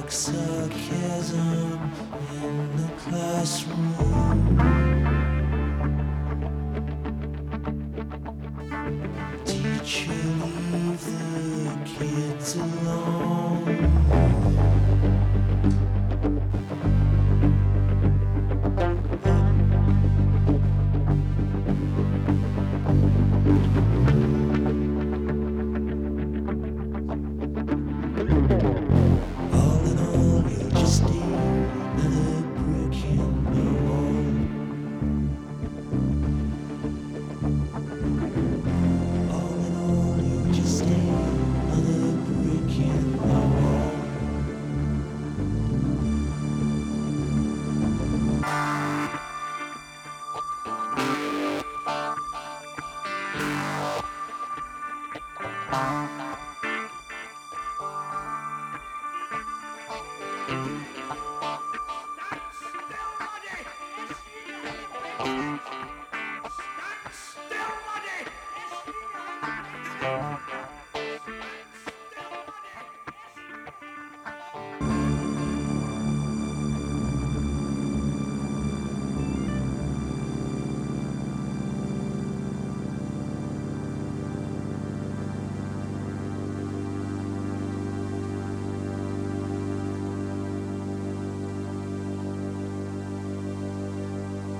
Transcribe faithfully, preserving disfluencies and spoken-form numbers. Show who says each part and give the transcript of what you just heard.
Speaker 1: sarcasm in the classroom. Teacher, leave the kids alone. All in all, you're just another brick in the wall. All in all, you're just another brick in the wall.